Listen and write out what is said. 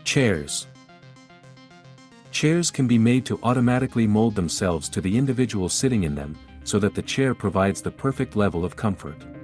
Chairs. Chairs can be made to automatically mold themselves to the individual sitting in them, so that the chair provides the perfect level of comfort.